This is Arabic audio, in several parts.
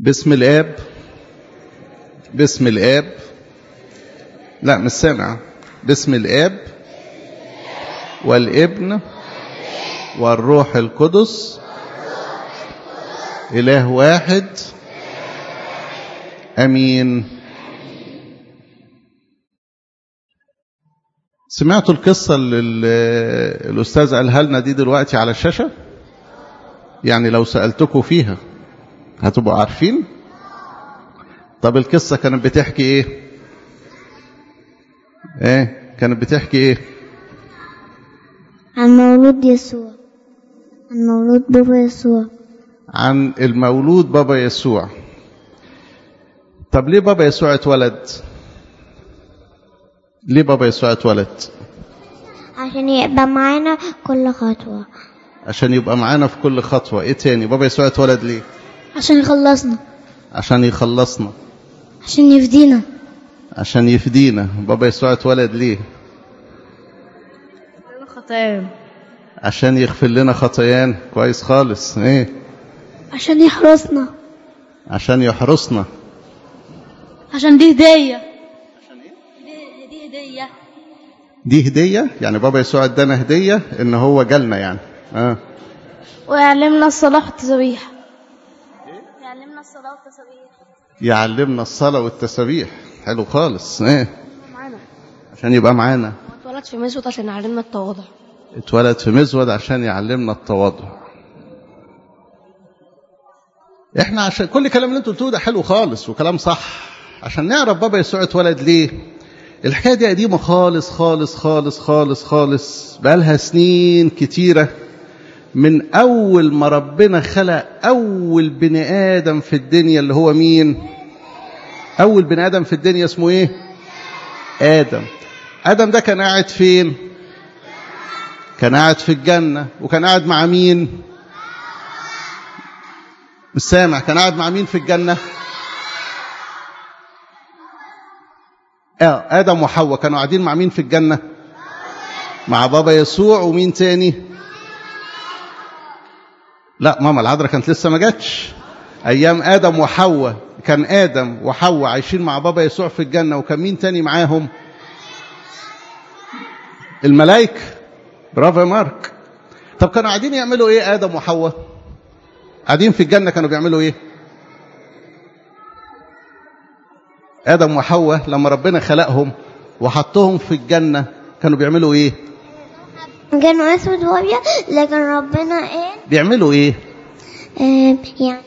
باسم الآب. باسم الآب. لا مش سامع. باسم الآب والابن والروح القدس إله واحد أمين. سمعتوا القصة اللي الأستاذ قالها لنا دي دلوقتي على الشاشة؟ يعني لو سألتكم فيها هتبقوا عارفين؟ طب القصة كانت بتحكي ايه؟ كانت بتحكي ايه؟ عن مولود يسوع، عن مولود بابا يسوع، عن المولود بابا يسوع. طب ليه بابا يسوع اتولد؟ ليه بابا يسوع اتولد؟ عشان يبقى معانا كل خطوة. عشان يبقى معانا في كل خطوة. ايه تاني؟ بابا يسوع اتولد ليه؟ عشان يخلصنا. عشان يخلصنا. عشان يفدينا. عشان يفدينا. بابا يسوع اتولد ليه؟ خطايانا. عشان يغفر لنا خطايانا. كويس خالص. ايه؟ عشان يحرسنا. عشان يحرسنا. عشان دي هدية. عشان ايه؟ دي هدية. دي هدية؟ يعني بابا يسوع ادانا هدية ان هو جالنا يعني. ويعلمنا الصلاة والتسبيح. يعلمنا الصلاة والتسبيح. يعلمنا الصلاة والتسبيح. حلو خالص. معانا. عشان يبقى معانا. اتولد في مزود عشان يعلمنا التواضع. اتولد في مزود عشان يعلمنا التواضع. احنا عشان كل كلام اللي انتوا قلتوه ده حلو خالص وكلام صح. عشان نعرف بابا يسوع اتولد ليه. الحكاية دي قديمة خالص خالص خالص خالص خالص، بقالها سنين كتيرة، من أول ما ربنا خلق أول بني آدم في الدنيا اللي هو مين؟ أول بني آدم في الدنيا اسمه إيه؟ آدم. آدم ده كان قاعد فين؟ كان قاعد في الجنة. وكان قاعد مع مين؟ مش سامع. كان قاعد مع مين في الجنة؟ آدم وحواء كانوا قاعدين مع مين في الجنة؟ مع بابا يسوع. ومين تاني؟ لا ماما العذراء كانت لسه ما جاتش. أيام آدم وحواء كان آدم وحواء عايشين مع بابا يسوع في الجنة. وكان مين تاني معاهم؟ الملائكة. برافو يا مارك. طب كانوا قاعدين يعملوا ايه آدم وحواء؟ قاعدين في الجنة كانوا بيعملوا ايه؟ آدم وحواء لما ربنا خلقهم وحطهم في الجنة كانوا بيعملوا ايه؟ كانوا اسود وابيض، لكن ربنا ايه؟ بيعملوا ايه؟ يعني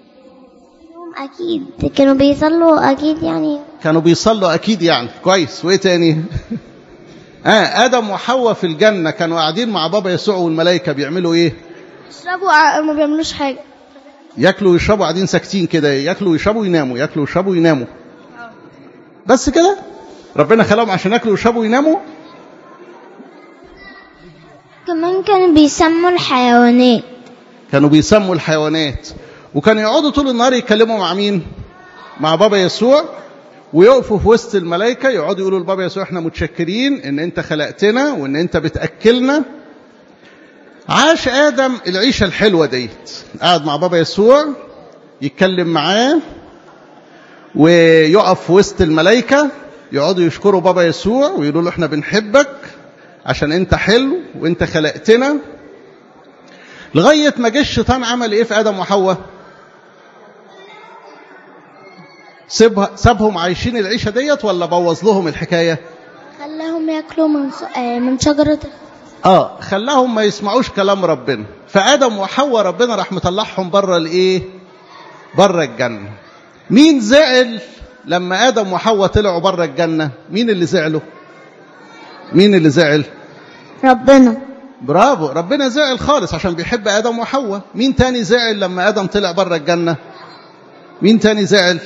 اكيد كانوا بيصلوا اكيد يعني. كانوا بيصلوا اكيد يعني. كويس. وايه تاني؟ آدم وحواء في الجنة كانوا قاعدين مع بابا يسوع والملائكة بيعملوا ايه؟ يشربوا. ما بيعملوش حاجة. ياكلوا ويشربوا، قاعدين ساكتين كده، ياكلوا ويشربوا يناموا، ياكلوا ويشربوا يناموا. بس كده؟ ربنا خلقهم عشان ياكلوا ويشربوا ويناموا؟ كمان كانوا بيسموا الحيوانات. كانوا بيسموا الحيوانات. وكانوا يقعدوا طول النهار يتكلموا مع مين؟ مع بابا يسوع. ويقفوا في وسط الملائكة يقعدوا يقولوا لبابا يسوع احنا متشكرين ان انت خلقتنا وان انت بتأكلنا. عاش آدم العيشة الحلوة ديت، قاعد مع بابا يسوع يتكلم معاه ويقف في وسط الملائكة يقعدوا يشكروا بابا يسوع ويقولوا له احنا بنحبك عشان انت حلو وانت خلقتنا. لغاية ما جه الشيطان عمل ايه في آدم وحواء؟ سابهم عايشين العيشة ديت ولا بوظ لهم الحكاية؟ خلاهم ياكلوا من شجرة. خلاهم ما يسمعوش كلام ربنا. فآدم وحواء ربنا راح مطلعهم بره الايه؟ بره الجنة. مين زعل لما آدم وحواء طلعوا بره الجنة؟ مين اللي زعلوا؟ مين اللي زعل؟ ربنا. برافو. ربنا زعل خالص عشان بيحب آدم وحواء. مين تاني زعل لما آدم طلع بره الجنة؟ مين تاني زعل؟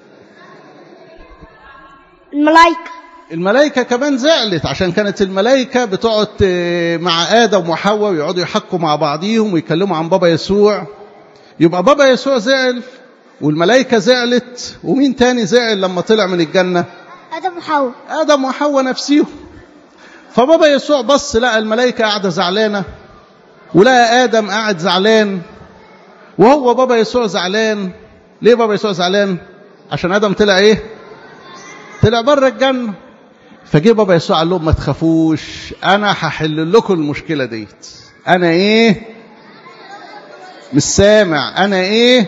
الملائكة. الملائكة كمان زعلت عشان كانت الملائكة بتقعد مع آدم وحواء ويقعدوا يحكوا مع بعضيهم ويكلموا عن بابا يسوع. يبقى بابا يسوع زعل والملائكة زعلت. ومين تاني زعل لما طلع من الجنة؟ آدم وحواء. آدم وحواء نفسيهم. فبابا يسوع بص لقى الملائكة قاعدة زعلانة ولقى آدم قاعد زعلان وهو بابا يسوع زعلان ليه بابا يسوع زعلان؟ عشان آدم طلع إيه؟ طلع بره الجنة. فجه بابا يسوع قال لهم ما تخافوش، أنا هحل لكم المشكلة ديت. أنا إيه؟ مش سامع. أنا إيه؟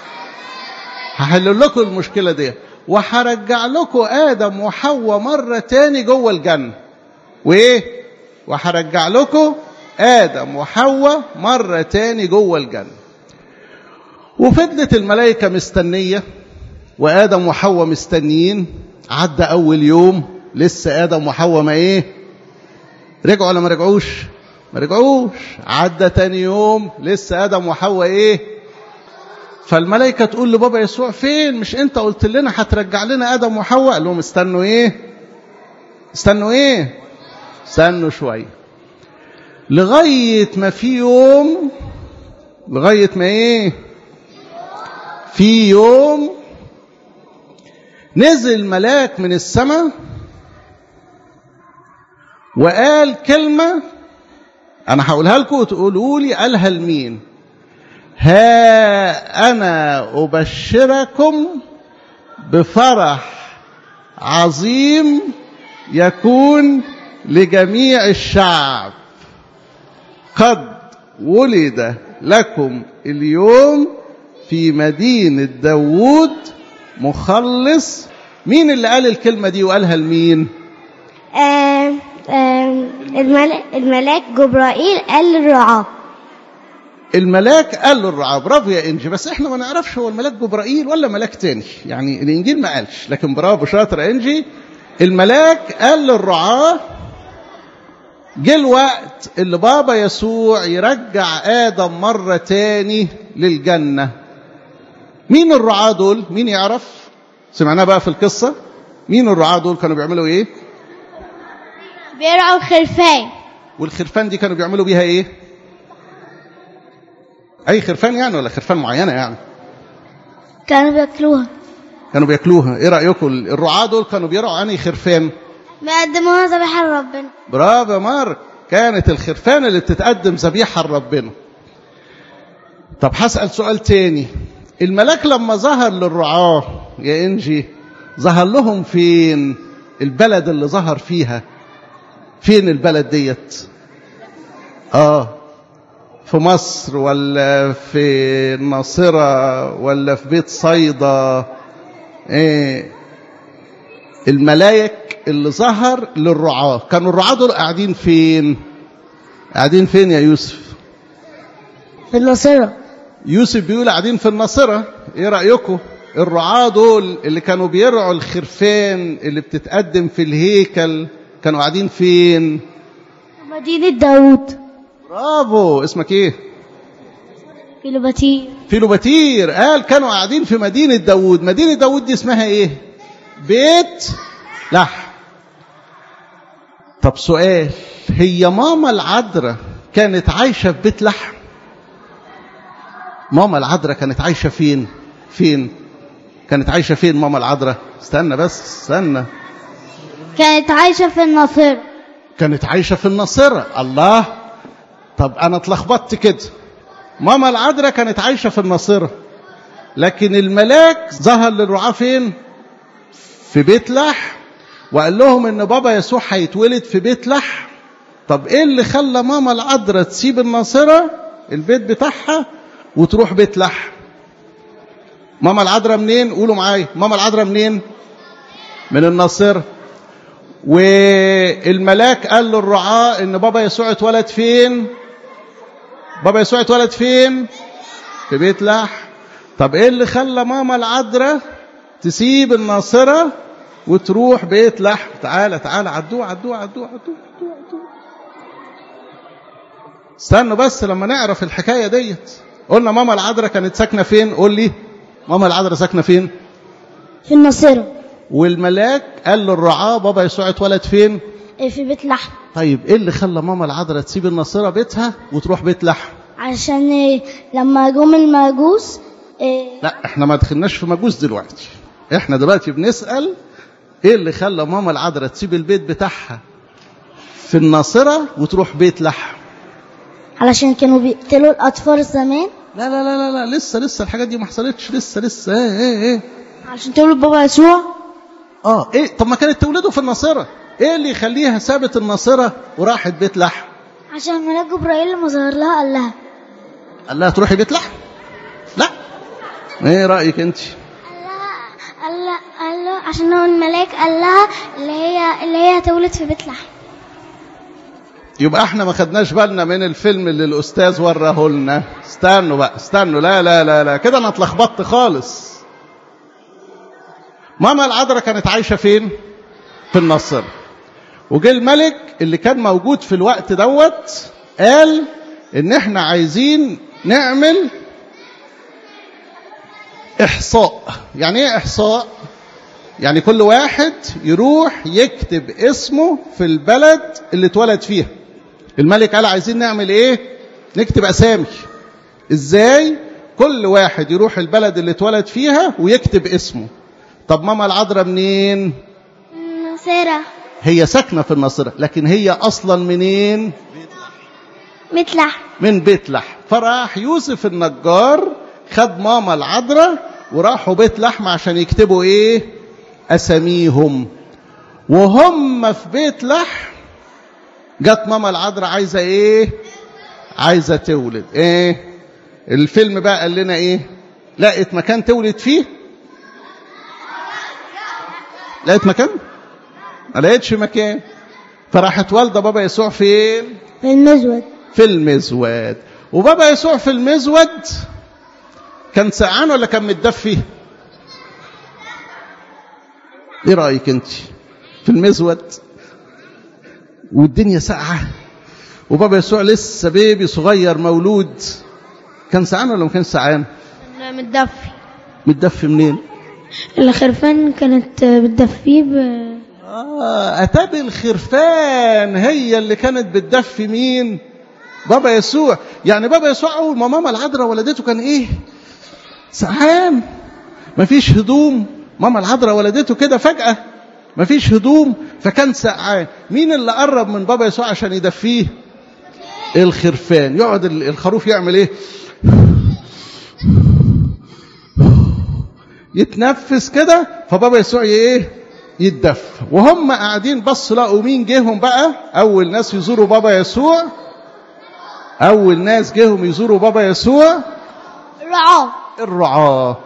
هحل لكم المشكلة ديت، وهرجع لكم آدم وحواء مرة تاني جوه الجنة. وإيه؟ وهرجع لكم آدم وحواء مرة تاني جوه الجنة. وفضلت الملائكة مستنية وآدم وحواء مستنيين. عدى أول يوم لسه آدم وحواء ما إيه؟ رجعوا ولا ما رجعوش؟ ما رجعوش. عدى تاني يوم لسه آدم وحواء إيه؟ فالملائكة تقول لبابا يسوع فين؟ مش أنت قلت لنا هترجع لنا آدم وحواء؟ قال لهم استنوا إيه؟ استنوا إيه؟ استنوا شوية. لغاية ما في يوم، لغاية ما إيه؟ في يوم نزل ملاك من السماء وقال كلمة أنا هقولها لكم وتقولوا لي قالها لمين. ها أنا أبشركم بفرح عظيم يكون لجميع الشعب، قد ولد لكم اليوم في مدينة داوود مخلص. مين اللي قال الكلمة دي وقالها لمين؟ الملاك جبرائيل قال للرعاة. الملاك قال للرعاة. برافو يا إنجي. بس احنا ما نعرفش هو الملاك جبرائيل ولا ملاك تاني، يعني الإنجيل ما قالش، لكن برافو شاطر يا إنجي. الملاك قال للرعاة جه الوقت اللي بابا يسوع يرجع آدم مرة تاني للجنة. مين الرعاة دول؟ مين يعرف؟ سمعناه بقى في القصة. مين الرعاة دول؟ كانوا بيعملوا ايه؟ بيرعوا خرفان. والخرفان دي كانوا بيعملوا بيها ايه؟ اي خرفان يعني ولا خرفان معينة يعني؟ كانوا بياكلوها. كانوا بياكلوها. ايه رأيكم الرعاة دول كانوا بيرعوا انهي خرفان؟ بيقدموها ذبيحة لربنا. برافو يا مارك. كانت الخرفان اللي بتتقدم ذبيحة لربنا. طب هسأل سؤال تاني. الملاك لما ظهر للرعاة يا إنجي ظهر لهم فين؟ البلد اللي ظهر فيها فين البلد ديت؟ في مصر ولا في الناصرة ولا في بيت صيدا؟ ايه الملاك اللي ظهر للرعاة كانوا الرعاة دول قاعدين فين؟ قاعدين فين يا يوسف؟ في الناصرة. يوسف بيقول قاعدين في الناصرة. ايه رأيكم؟ الرعاة دول اللي كانوا بيرعوا الخرفان اللي بتتقدم في الهيكل كانوا قاعدين فين؟ مدينة داوود. برافو. اسمك ايه؟ فيلوباتير. فيلوباتير. قال كانوا قاعدين في مدينة داوود. مدينة داوود دي اسمها ايه؟ بيت لحم. طب سؤال، هي ماما العذراء كانت عايشة في بيت لحم؟ ماما العذراء كانت عايشة فين؟ فين كانت عايشة فين ماما العذراء؟ استنى بس استنى. كانت عايشة في الناصرة. كانت عايشة في الناصرة. الله. طب أنا اتلخبطت كده. ماما العذراء كانت عايشة في الناصرة، لكن الملاك ظهر للرعاة فين؟ في بيت لحم، وقال لهم إن بابا يسوع هيتولد في بيت لحم. طب إيه اللي خلى ماما العذراء تسيب الناصرة البيت بتاعها وتروح بيت لحم؟ ماما العذراء منين؟ قولوا معايا. ماما العذراء منين؟ من الناصرة. والملاك قال للرعاة إن بابا يسوع اتولد فين؟ بابا يسوع اتولد فين؟ في بيت لحم. طب ايه اللي خلى ماما العذراء تسيب الناصرة وتروح بيت لحم؟ تعالى عدوا. استنوا بس لما نعرف الحكاية ديت. قلنا ماما العذراء كانت ساكنة فين؟ قول لي ماما العذراء ساكنة فين؟ في الناصرة. والملاك قال للرعاة بابا يسوع اتولد فين؟ في بيت لحم. طيب ايه اللي خلى ماما العذراء تسيب الناصرة بيتها وتروح بيت لحم؟ عشان لما جم المجوس لا احنا ما دخلناش في مجوس دلوقتي. احنا دلوقتي بنسأل ايه اللي خلى ماما العذراء تسيب البيت بتاعها في الناصرة وتروح بيت لحم؟ علشان كانوا بيقتلوا الأطفال زمان. لا لا لا لا, لا. لسه الحاجات دي ما حصلتش. لسه ايه عشان تولد بابا يسوع. ايه طب ما كانت تولده في الناصرة. ايه اللي يخليها سابت الناصرة وراحت بيت لحم؟ عشان ملاك جبرائيل لما ظهر لها قال لها تروحي بيت لحم. لا ايه رأيك انت؟ قال له عشان هو الملاك قال لها اللي هي هتولد في بيت لحم. يبقى احنا ما خدناش بالنا من الفيلم اللي الاستاذ وراه لنا. استنوا لا لا لا لا كده انا اتلخبطت خالص. ماما العذراء كانت عايشه فين؟ في الناصرة. وجه الملك اللي كان موجود في الوقت دوت قال ان احنا عايزين نعمل احصاء. يعني ايه احصاء؟ يعني كل واحد يروح يكتب اسمه في البلد اللي اتولد فيها. الملك قال عايزين نعمل ايه؟ نكتب اسامي. ازاي؟ كل واحد يروح البلد اللي اتولد فيها ويكتب اسمه. طب ماما العذراء منين؟ الناصرة. هي ساكنة في الناصرة لكن هي اصلا منين؟ بيت لحم. من بيت لحم. فراح يوسف النجار خد ماما العذراء وراحوا بيت لحم عشان يكتبوا ايه؟ اساميهم. وهم في بيت لحم جت ماما العذراء عايزه ايه؟ عايزه تولد. ايه الفيلم بقى قال لنا ايه؟ لقيت مكان تولد فيه؟ لقيت مكان؟ ما لقيتش مكان. فراحت والده بابا يسوع فين؟ في المزود. في المزود. وبابا يسوع في المزود كان سقعان ولا كان متدفي؟ ايه رايك انت؟ في المزود والدنيا ساقعه وبابا يسوع لسه بيبي صغير مولود، كان سقعان ولا ما كانش سقعان؟ كان متدفي. متدفي منين؟ الخرفان كانت بتدفيه اتابي الخرفان هي اللي كانت بتدفي مين؟ بابا يسوع. يعني بابا يسوع اول ما ماما العذراء ولدته كان ايه؟ سقعان، مفيش هدوم. ماما العذراء ولدته كده فجأة مفيش هدوم فكان سقعان. مين اللي قرب من بابا يسوع عشان يدفيه؟ الخرفان. يقعد الخروف يعمل ايه؟ يتنفس كده. فبابا يسوع ايه؟ يتدفى. وهم قاعدين بصوا لقوا مين جيهم بقى؟ اول ناس يزوروا بابا يسوع. اول ناس جيهم يزوروا بابا يسوع الرعاة.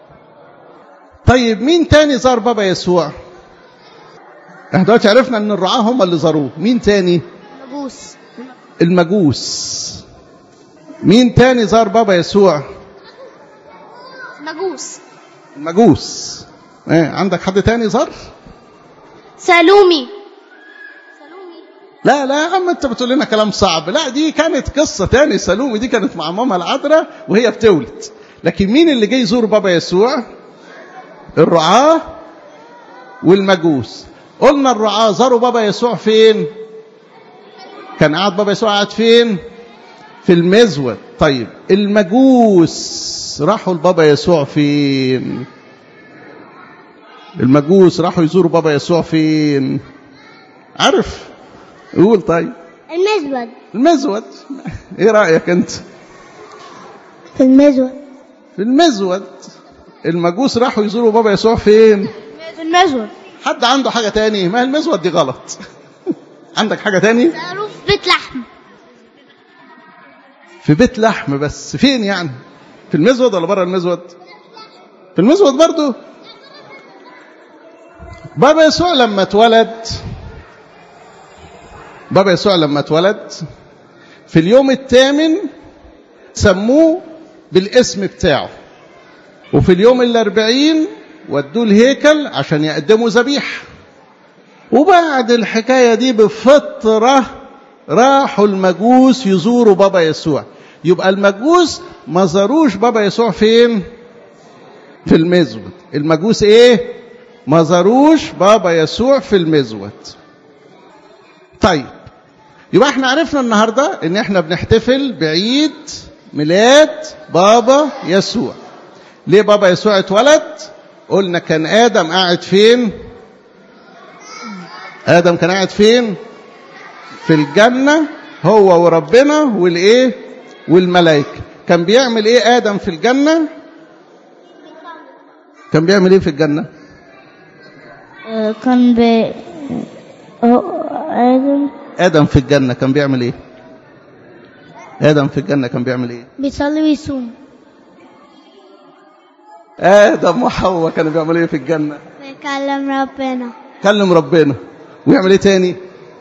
طيب مين تاني زار بابا يسوع؟ احنا دلوقتي عرفنا ان الرعاة هم اللي زاروه. مين تاني؟ المجوس. مين تاني زار بابا يسوع؟ المجوس. ايه عندك حد تاني زار؟ سالومي. لا لا يا عم انت بتقول لنا كلام صعب. لا دي كانت قصة تاني. سالومي دي كانت مع ماما العذراء وهي بتولد. لكن مين اللي جاي يزور بابا يسوع؟ الرعاة والمجوس. قلنا الرعاة زاروا بابا يسوع فين؟ كان قاعد بابا يسوع قاعد فين؟ في المزود. طيب المجوس راحوا لبابا يسوع فين؟ المجوس راحوا يزوروا بابا يسوع فين؟ عارف؟ قول. طيب المزود. ايه رأيك انت؟ في المزود. المجوس راحوا يزوروا بابا يسوع فين؟ في المزود. حد عنده حاجة تاني؟ ما المزود دي غلط. عندك حاجة تاني؟ زاروا في بيت لحم. في بيت لحم بس فين يعني؟ في المزود ولا بره المزود؟ في المزود برضو. بابا يسوع لما اتولد في اليوم الثامن سموه بالاسم بتاعه. وفي اليوم 40 ودوه الهيكل عشان يقدموا ذبيحة. وبعد الحكاية دي بفترة راحوا المجوس يزوروا بابا يسوع. يبقى المجوس ما زاروش بابا يسوع فين؟ في المزود. المجوس ايه؟ ما زاروش بابا يسوع في المزود. طيب يبقى احنا عرفنا النهاردة ان احنا بنحتفل بعيد ميلاد بابا يسوع. ليه بابا يسوع اتولد؟ قلنا كان آدم قاعد فين؟ آدم كان قاعد فين؟ في الجنة هو وربنا والإيه؟ والملائكة. كان بيعمل ايه ادم في الجنة؟ كان بيعمل ايه في الجنة؟ كان ادم في الجنة كان بيعمل ايه؟ ادم في الجنة كان بيعمل ايه؟ بيصلي ويصوم. ادم وحواء كانوا بيعملوا ايه في الجنة؟ بيكلم ربنا. كلم ربنا. ويعمل ايه تاني؟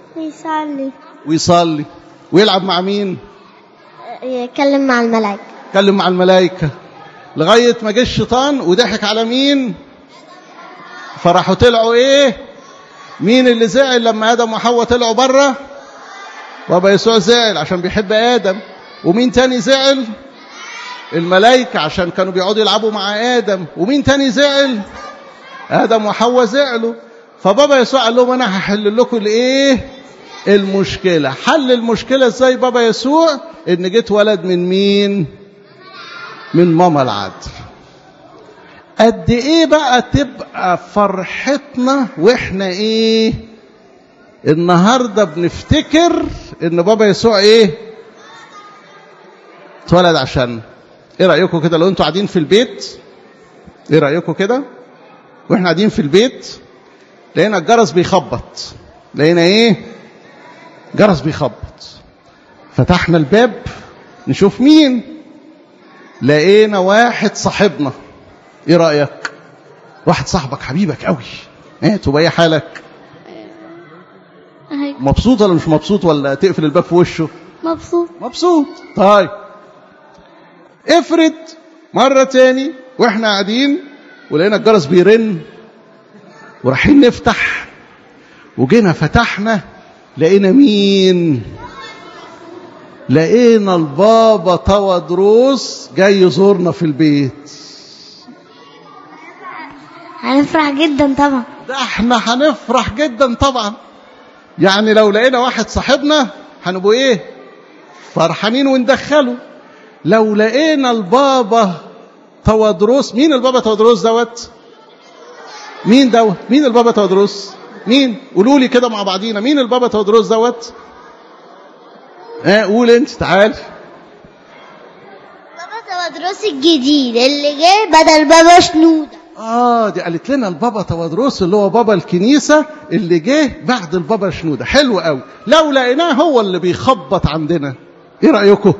ويصلي. ويلعب مع مين؟ يتكلم مع الملائكة. يتكلم مع الملائكة لغاية ما جه الشيطان وضحك على مين؟ فراحوا طلعوا ايه؟ مين اللي زعل لما ادم وحواء طلعوا بره؟ بابا يسوع زعل عشان بيحب ادم. ومين تاني زعل؟ الملائكة عشان كانوا بيقعدوا يلعبوا مع ادم. ومين تاني زعل؟ ادم وحواء زعلوا. فبابا يسوع قال لهم انا هحل لكم الايه؟ المشكلة. حل المشكلة ازاي بابا يسوع؟ ان جيت ولد من مين؟ من ماما العذراء. قد ايه بقى تبقى فرحتنا واحنا ايه النهاردة بنفتكر ان بابا يسوع ايه اتولد عشان. ايه رأيكم كده لو انتوا قاعدين في البيت؟ ايه رأيكم كده واحنا قاعدين في البيت لقينا الجرس بيخبط؟ لقينا ايه؟ جرس بيخبط. فتحنا الباب نشوف مين. لقينا واحد صاحبنا. ايه رأيك؟ واحد صاحبك حبيبك قوي. ايه تبقى ايه حالك؟ مبسوط ولا مش مبسوط ولا تقفل الباب في وشه؟ مبسوط. طيب افرض مرة تاني واحنا قاعدين ولقينا الجرس بيرن ورايحين نفتح وجينا فتحنا لقينا مين؟ لقينا البابا تودروس جاي يزورنا في البيت. هنفرح جدا طبعا. ده احنا هنفرح جدا طبعا. يعني لو لقينا واحد صاحبنا هنبقوا ايه؟ فرحانين وندخله. لو لقينا البابا تودروس. مين البابا تودروس دوت؟ مين دوت؟ مين البابا تودروس؟ مين؟ قولوا لي كده مع بعضينا مين البابا تودروس دوت؟ قول انت تعال. بابا تودروس الجديد اللي جه بدل بابا شنودة. دي قالت لنا البابا تودروس اللي هو بابا الكنيسة اللي جه بعد البابا شنودة. حلو قوي. لو لقيناه هو اللي بيخبط عندنا ايه رأيكم؟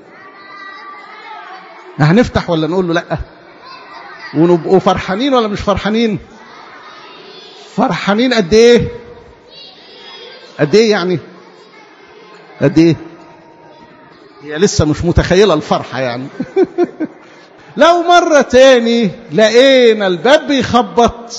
هنفتح ولا نقول له لا؟ ونبقوا فرحانين ولا مش فرحانين؟ فرحانين قد ايه؟ قد ايه يعني؟ قد ايه؟ هي لسه مش متخيلة الفرحة يعني. لو مرة تاني لقينا الباب بيخبط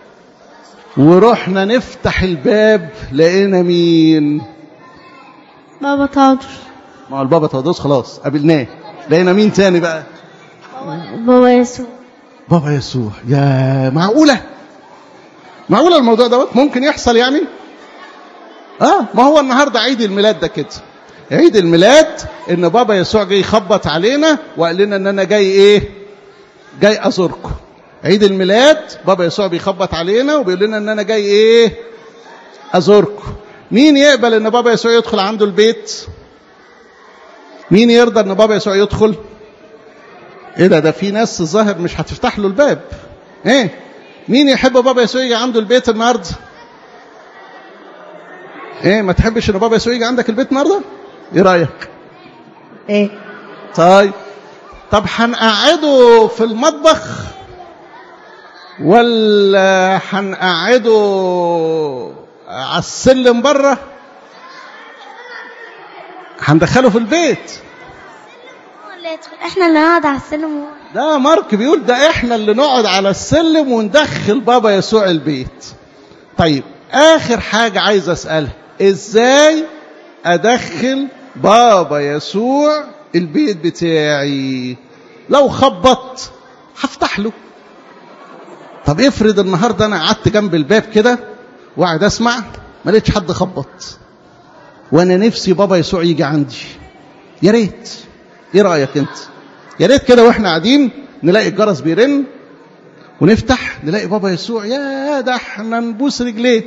ورحنا نفتح الباب لقينا مين؟ بابا تودروس. ما هو البابا تودروس خلاص قابلناه. لقينا مين تاني بقى؟ بابا يسوع. بابا يسوع. يا معقولة الموضوع دوت ممكن يحصل يعني؟ ما هو النهاردة عيد الميلاد ده كده. عيد الميلاد ان بابا يسوع جاي يخبط علينا وقال لنا ان انا جاي ايه؟ جاي ازوركم. عيد الميلاد بابا يسوع بيخبط علينا وبيقول لنا ان انا جاي ايه؟ ازوركم. مين يقبل ان بابا يسوع يدخل عنده البيت؟ مين يرضى ان بابا يسوع يدخل؟ ايه ده في ناس الظاهر مش هتفتح له الباب. مين يحب بابا يسوع يجي عنده البيت النهارده؟ ما تحبش ان بابا يسوع يجي عندك البيت النهارده؟ ايه رايك؟ طب هنقعده في المطبخ ولا هنقعده على السلم بره؟ هندخله في البيت. احنا اللي نقعد على السلم. ده مارك بيقول ده احنا اللي نقعد على السلم وندخل بابا يسوع البيت. طيب اخر حاجة عايز اسألها، ازاي ادخل بابا يسوع البيت بتاعي؟ لو خبط هفتح له. طب افرض النهاردة انا قعدت جنب الباب كده وقعد اسمع ما لقيتش حد خبط وانا نفسي بابا يسوع يجي عندي. يا ريت. ايه رأيك انت؟ يا ريت كده واحنا قاعدين نلاقي الجرس بيرن ونفتح نلاقي بابا يسوع. يا ده احنا نبوس رجليه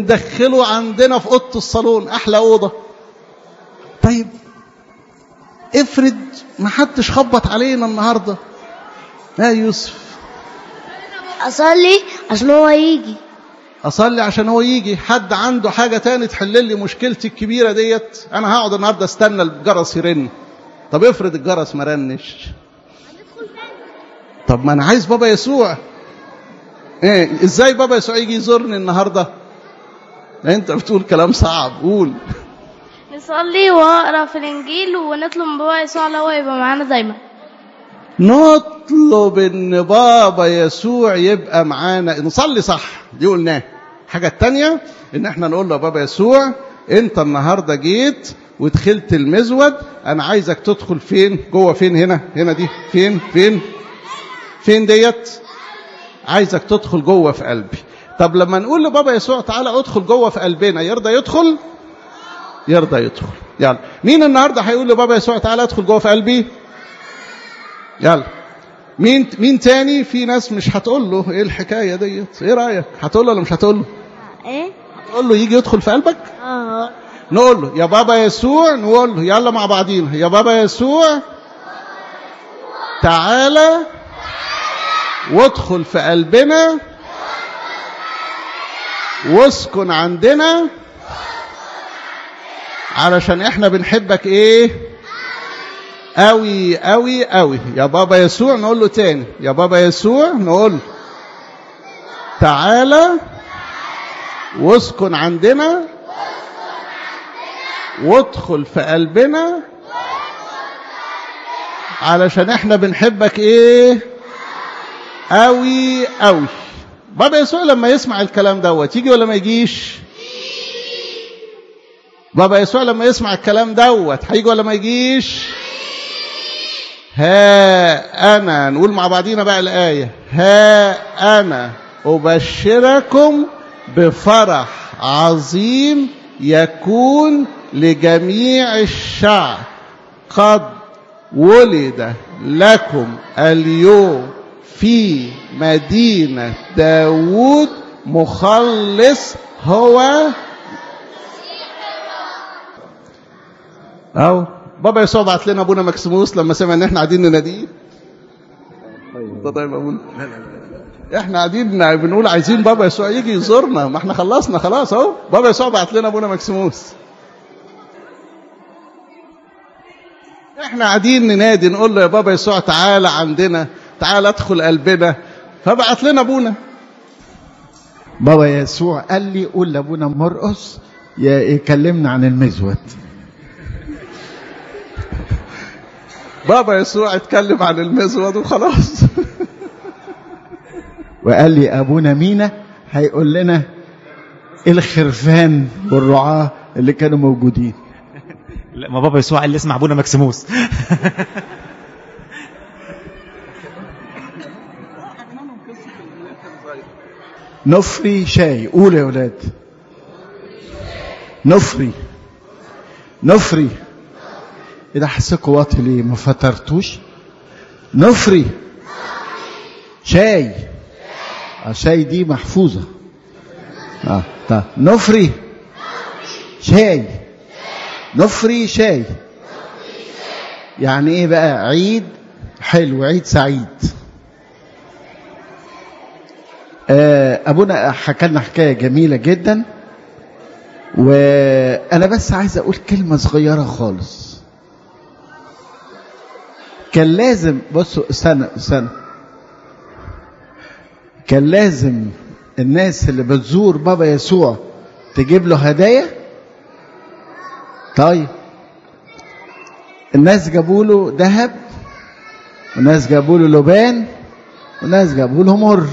وندخله عندنا في اوضه الصالون، احلى اوضه. طيب افرض ما حدش خبط علينا النهارده. يوسف اصلي عشان هو يجي. اصلي عشان هو يجي. حد عنده حاجه تاني تحل لي مشكلتي الكبيره ديت؟ انا هقعد النهارده استنى الجرس يرن. طب افرض الجرس ما رنش، طب ما انا عايز بابا يسوع. ازاي بابا يسوع يجي يزورني النهارده؟ انت بتقول كلام صعب. قول. نصلي ونقرا في الانجيل ونطلب من بابا يسوع اللي هو يبقى معانا دايما. نطلب ان بابا يسوع يبقى معانا، نصلي صح، دي قلناه. حاجه التانية ان احنا نقول له بابا يسوع انت النهارده جيت ودخلت المزود، انا عايزك تدخل فين جوه؟ فين؟ هنا دي فين ديت؟ عايزك تدخل جوه في قلبي. طب لما نقول لبابا يسوع تعالى ادخل جوه في قلبنا، يرضى يدخل؟ يرضى يدخل. يلا مين النهارده هيقول لبابا يسوع تعالى ادخل جوه في قلبي؟ يلا مين تاني؟ في ناس مش هتقول له. ايه الحكايه ديت؟ ايه رايك؟ هتقول له ولا مش هتقول له؟ هتقول له يجي يدخل في قلبك؟ نقول له يا بابا يسوع، نقول له يلا مع بعضينا يا بابا يسوع تعالى وادخل في قلبنا واسكن عندنا علشان احنا بنحبك ايه قوي قوي قوي. يا بابا يسوع. نقول له تاني يا بابا يسوع، نقول تعالى واسكن عندنا وادخل في قلبنا علشان احنا بنحبك ايه قوي قوي. بابا يسوع لما يسمع الكلام دوت يجي ولا ما يجيش؟ بابا يسوع لما يسمع الكلام دوت هيجي ولا ما يجيش؟ ها أنا، نقول مع بعضينا بقى الآية، ها أنا أبشركم بفرح عظيم يكون لجميع الشعب، قد ولد لكم اليوم في مدينة داود مخلص هو. أو بابا يسوع بعت لنا ابونا مكسيموس لما سمع ان احنا قاعدين نناديه. طيب ابونا احنا قاعدين بنقول عايزين بابا يسوع يجي يزورنا، ما احنا خلصنا خلاص اهو. بابا يسوع بعت لنا ابونا مكسيموس. احنا قاعدين ننادي نقول له يا بابا يسوع تعالى عندنا، تعالى ادخل قلبنا، فبعت لنا ابونا. بابا يسوع قال لي قول لابونا مرقس يكلمنا عن المزود. بابا يسوع اتكلم عن المزود وخلاص. وقال لي ابونا مينا هيقول لنا الخرفان والرعاة اللي كانوا موجودين. لا، ما بابا يسوع قال لي اسمع ابونا مكسيموس. نفري شاي. قول يا ولاد. نفري إذا حسكوا واطي ليه ما فترتوش؟ نفري شاي. شاي دي محفوظة. طيب نفري شاي يعني ايه بقى؟ عيد حلو، عيد سعيد. ابونا حكى لنا حكايه جميله جدا، وانا بس عايز اقول كلمه صغيره خالص. كان لازم، بصوا استنى، كان لازم الناس اللي بتزور بابا يسوع تجيب له هدايا. طيب الناس جابوا له ذهب، وناس جابوا له لبان، وناس جابوا له مر.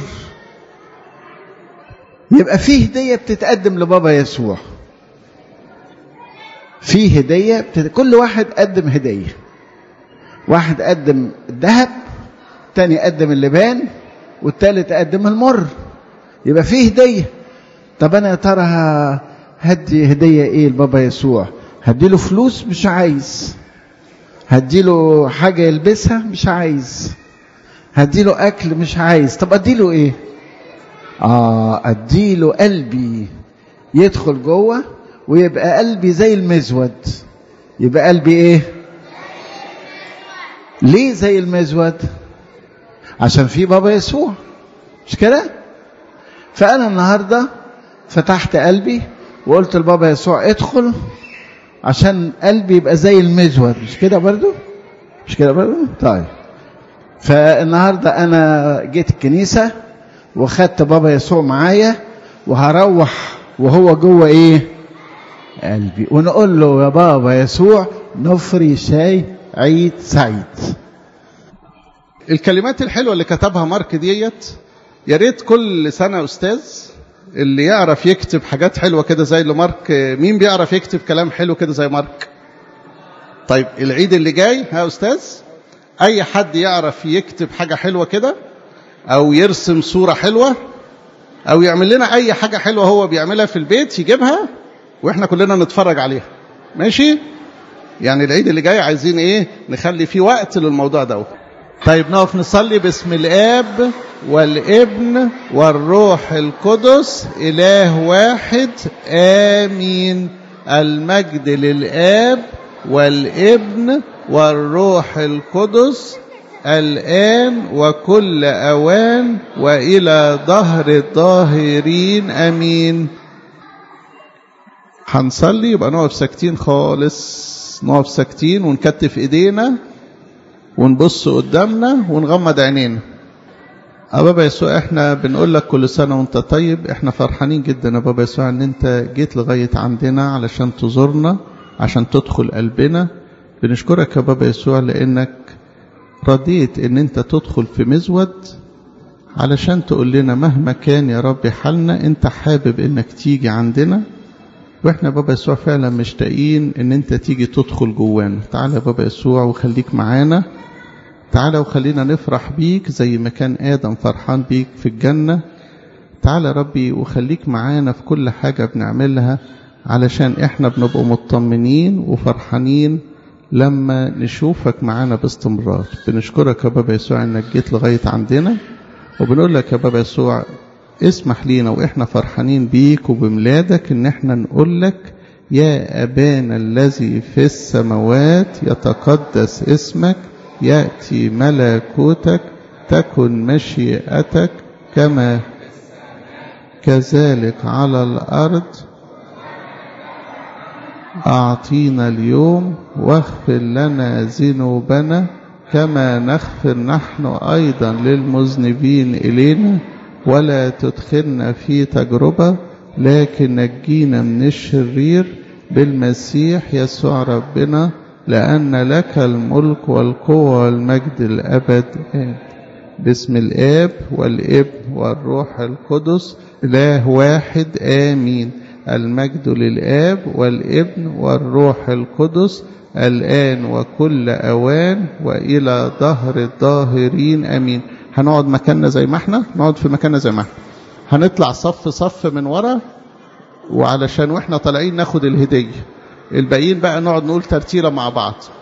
يبقى فيه هدية بتتقدم لبابا يسوع، فيه هدية كل واحد قدم هدية. واحد قدم الذهب، التاني قدم اللبان، والتالت قدم المر. يبقى فيه هدية. طب أنا يا ترى هدي هدية إيه لبابا يسوع؟ هديله فلوس؟ مش عايز. هديله حاجة يلبسها؟ مش عايز. هديله أكل؟ مش عايز. طب أديله إيه؟ أديله قلبي يدخل جوه ويبقى قلبي زي المزود. يبقى قلبي إيه؟ ليه زي المزود؟ عشان في بابا يسوع، مش كده؟ فأنا النهاردة فتحت قلبي وقلت لبابا يسوع ادخل، عشان قلبي يبقى زي المزود، مش كده برضو؟ مش كده برضو؟ طيب، فالنهاردة أنا جيت الكنيسة وخدت بابا يسوع معايا، وهروح وهو جوه إيه؟ قلبي، ونقول له يا بابا يسوع نفري شاي عيد سعيد. الكلمات الحلوة اللي كتبها مارك ديت، يا ريت كل سنة أستاذ اللي يعرف يكتب حاجات حلوة كده زي اللي مارك. مين بيعرف يكتب كلام حلو كده زي مارك؟ طيب العيد اللي جاي ها أستاذ، أي حد يعرف يكتب حاجة حلوة كده، أو يرسم صورة حلوة، أو يعمل لنا أي حاجة حلوة هو بيعملها في البيت يجيبها وإحنا كلنا نتفرج عليها، ماشي؟ يعني العيد اللي جاي عايزين إيه؟ نخلي فيه وقت للموضوع ده. طيب نقف نصلي. باسم الآب والابن والروح القدس إله واحد آمين. المجد للآب والابن والروح القدس الآن وكل أوان وإلى دهر الظاهرين آمين. هنصلي يبقى نقف ساكتين خالص، نقف ساكتين ونكتف إيدينا ونبص قدامنا ونغمض عينينا. بابا يسوع احنا بنقول لك كل سنة وانت طيب. احنا فرحانين جدا يا بابا يسوع ان انت جيت لغاية عندنا علشان تزورنا، عشان تدخل قلبنا. بنشكرك يا بابا يسوع لانك رضيت ان انت تدخل في مزود علشان تقول لنا مهما كان يا رب حالنا انت حابب انك تيجي عندنا. واحنا بابا يسوع فعلا مشتاقين ان انت تيجي تدخل جوانا. تعالى يا بابا يسوع وخليك معانا، تعالى وخلينا نفرح بيك زي ما كان آدم فرحان بيك في الجنة. تعالى ربي وخليك معانا في كل حاجة بنعملها، علشان احنا بنبقى مطمنين وفرحانين لما نشوفك معانا باستمرار. بنشكرك يا بابا يسوع انك جيت لغاية عندنا، وبنقول لك يا بابا يسوع اسمح لينا واحنا فرحانين بيك وبميلادك ان احنا نقول لك يا أبانا الذي في السماوات يتقدس اسمك، يأتي ملكوتك، تكن مشيئتك كما كذلك على الأرض. أعطينا اليوم واغفر لنا ذنوبنا كما نغفر نحن أيضا للمذنبين إلينا، ولا تدخلنا في تجربة لكن نجينا من الشرير بالمسيح يسوع ربنا، لأن لك الملك والقوة والمجد الأبد. باسم الآب والابن والروح القدس إله واحد آمين. المجد للآب والابن والروح القدس الآن وكل أوان وإلى دهر الظاهرين آمين. هنقعد مكاننا زي ما احنا، نقعد في مكاننا زي ما احنا. هنطلع صف صف من ورا، وعلشان واحنا طالعين ناخد الهدية. الباقيين بقى نقعد نقول ترتيلة مع بعض.